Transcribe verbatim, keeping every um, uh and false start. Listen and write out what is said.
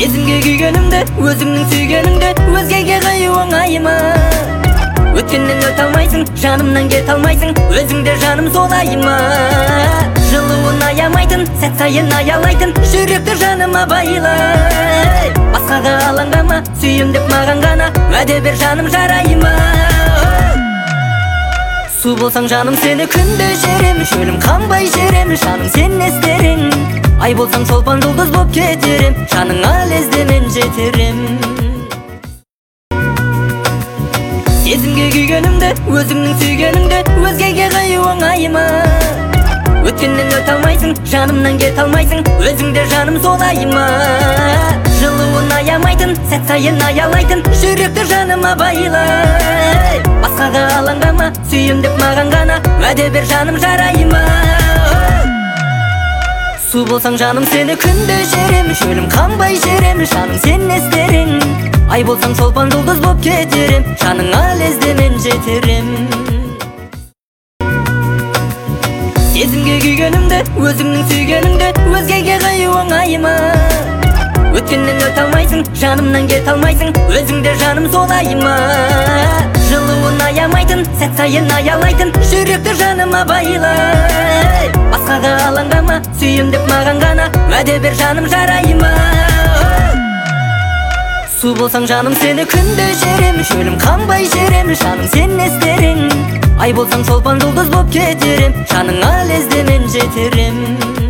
Сезімге күйгенімді, өзіңнің сүйгеніңді өзгеге қаю оңайыма. Өткеннен өте алмайсың, жанымнан кете алмайсың, өзіңде жаным солайыма. Жылуын аямайтын, сәт сайын аялайтын, жүректі жаныма байлай. Басқаға алаңдама, сүйем деп маған ғана уәде бер жаным жарайыма. Су болсаң жаным сені күнде жерем, шөлім қанбай жерем, жаным сен естерің. Ай болсаң шолпан жұлдыз боп кетерем, жаныңа лезде мен жетерем. Сезімге күйгенімді, өзіңнің сүйгеніңді өзгеге қаю оңайыма. Өткеннен өте алмайсың, жанымнан кете алмайсың, өзіңде жаным солайыма. Жылуын аямайтын, сәт сайын аялайтын, жүректі жаныма байлай. Басқаға алаңдама, сүйем деп маған ғана уәде бер жаным жарайыма. Су болсаң жаным сені күнде жерем, шөлім қанбай жерем, жаным сен естерің. Ай болсаң шолпан жұлдыз боп кетерем, жаныңа лезде мен жетерем. Сезімге күйгенімді, өзіңнің сүйгеніңді өзгеге қаю оңайыма. Өткеннен өте алмайсың, жанымнан кете алмайсың, өзіңде жаным солайыма. Жылуын аямайтын, сәт сайын аялайтын, жүректі жаныма байлай. Басқаға алаңдама, сүйем деп маған ғана уәде бер жаным жарайыма. Су болсаң жаным сені күнде жерем, шөлім қанбай жерем, жаным сен естерің. Ай болсаң шолпан жұлдыз боп кетерем, жаныңа лезде мен жетерем.